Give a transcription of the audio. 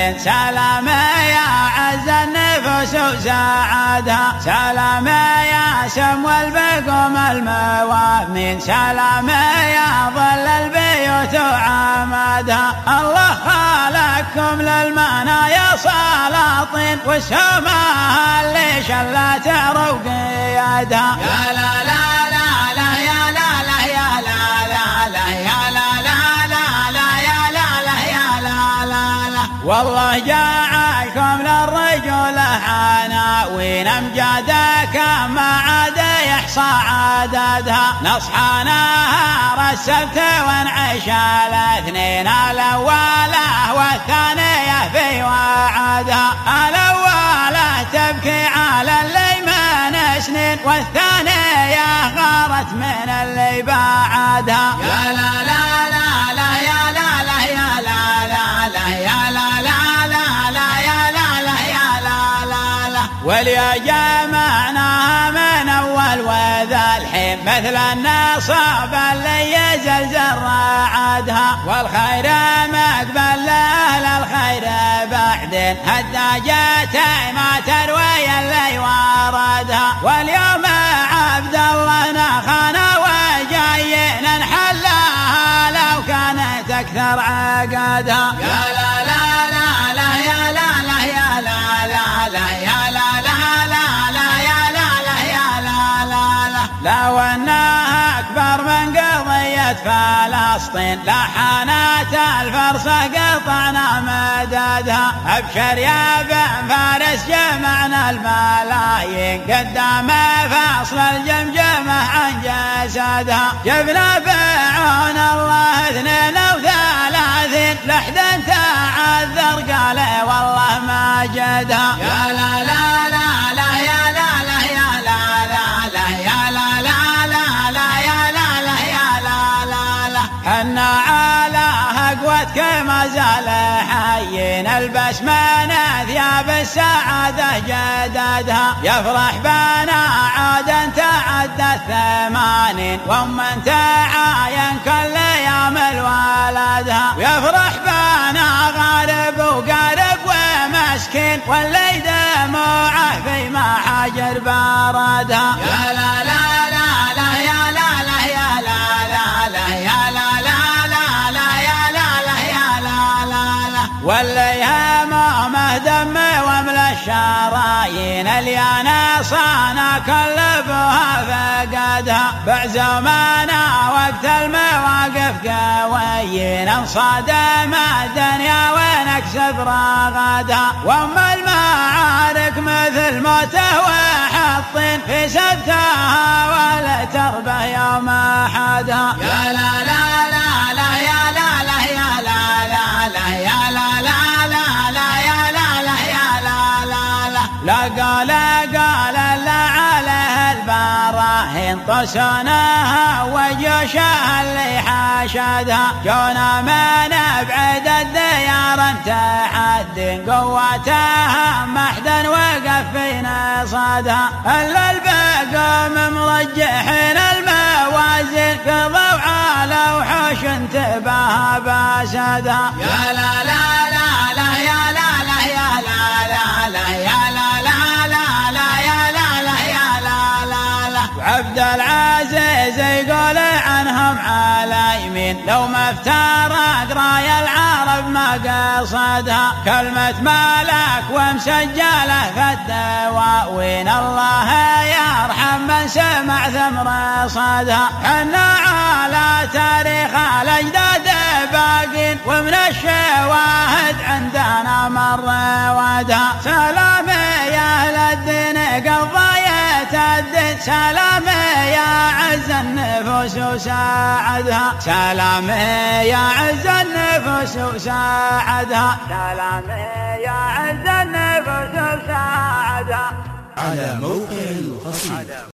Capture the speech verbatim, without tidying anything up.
من سلام يا عز النفوس وسعدها سلام يا سمو البقوم الموامين سلام يا ظل البيوت وعمدها الله خلقكم للمنايا سلاطين وسماها اللي شلت رقيادها يا لا لا لا لا يا لا لا يا لا لا لا يا لا لا لا لا يا لا لا يا لا لا لا والله جعلكم للرجل عناوين امجادك ما عاد يحصى عددها نصحى نهار السبت ونعيش الاثنين الاوله والثانيه في وعدها الاوله تبكي على اللي من سنين والثانيه غارت من اللي بعدها يا لا لا لا لا يا لا لا يا لا لا لا يا لا لا لا لا يا لا لا يا لا لا لا واليا جمعناها من اول وذا الحين مثل النصاب اللي يزلزل رعدها والخير مقبل لاهل الخير بعدين هداجتي ما تروي اللي واردها واليوم عبد الله نخانا وجايين نحلها لو كانت اكثر عقدها يا لا لا لا لا يا لا لا يا لا لا لا يا لا لا لا لا يا لا لا يا لا لا لا لو انها اكبر من قضية فلسطين لحانات الفرصة قطعنا مددها ابشر يا بن فارس جمعنا الملايين قدام فصل الجمجمة عن جسدها جبنا بعون الله اثنين وثلاثين لحدا تعذر قال والله ما جدها يا لا لا لا لا يا لا لا يا لا لا لا يا لا لا لا لا يا لا لا يا لا لا لا حنا على هقوتك ما زال حيين البس من ثياب السعادة جددها يفرح بنا عاد تعدى الثمانين وام تعاين كل يوم الولدها ويفرح بنا غارب وقارب ومسكين واللي دموعه في محاجر باردها يا لا لا لا لا يا لا لا يا لا لا لا يا لا لا لا لا يا لا لا يا لا لا لا واللي همامه دم واملا الشرايين اليانا صانا كلبها فقدها بعزومنا وقت المواقف قويين انصدم الدنيا ونكسب رغدها واما المعارك مثل موته وحطين في سبتها ولا تربه يوم احدها يا لا لا لا لا يا لا لا يا لا لا لا يا لا لا لا لا يا لا لا يا لا لا لا لا قال قال لا عليه البراهين طسناها وجيوشها اللي حاشدها جونا من ابعد الديار تحد قوتها محدا وقف في نصدها الا البقوم مرجحين الموازين قضوا على وحوش انتباه باسدها يا لا لا لا لا يا لا لا يا لا لا لا يا لا لا لا لا يا لا لا يا لا لا لا وعبد العزيز يقول عنهم على يمين لو ما افترق راي العرب ما قصدها كلمة مالك ومسجلة في الدواوين الله يرحم من سمع ثمر صدها حنا على تاريخ الاجداد باقين ومن الشواهد عندنا مر ودها سلام يا اهل الدين قضايا الدين سلام يا عز النفوس وساعدها سلام يا عز النفوس وساعدها سلام يا عز النفوس وساعدها على موقع القصيدة.